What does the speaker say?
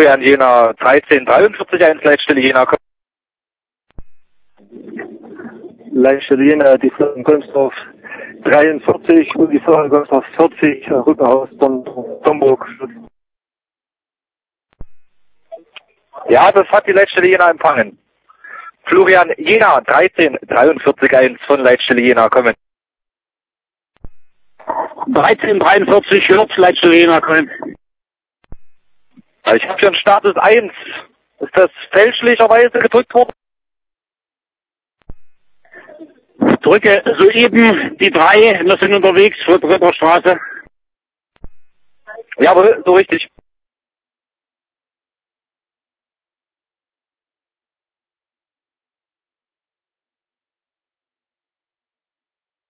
Florian Jena 1343 Leitstelle Jena. Leitstelle Jena, die Florian Golmsdorf 43 und die Florian Golmsdorf 40, Rückenhaus Domburg. Ja, das hat die Leitstelle Jena empfangen. Florian Jena 1343 von Leitstelle Jena kommen. 1343 hört Leitstelle Jena kommen. Ich habe schon Status 1. Ist das fälschlicherweise gedrückt worden? Drücke soeben die 3. Wir sind unterwegs vor Dritter Straße. Jawohl, so richtig.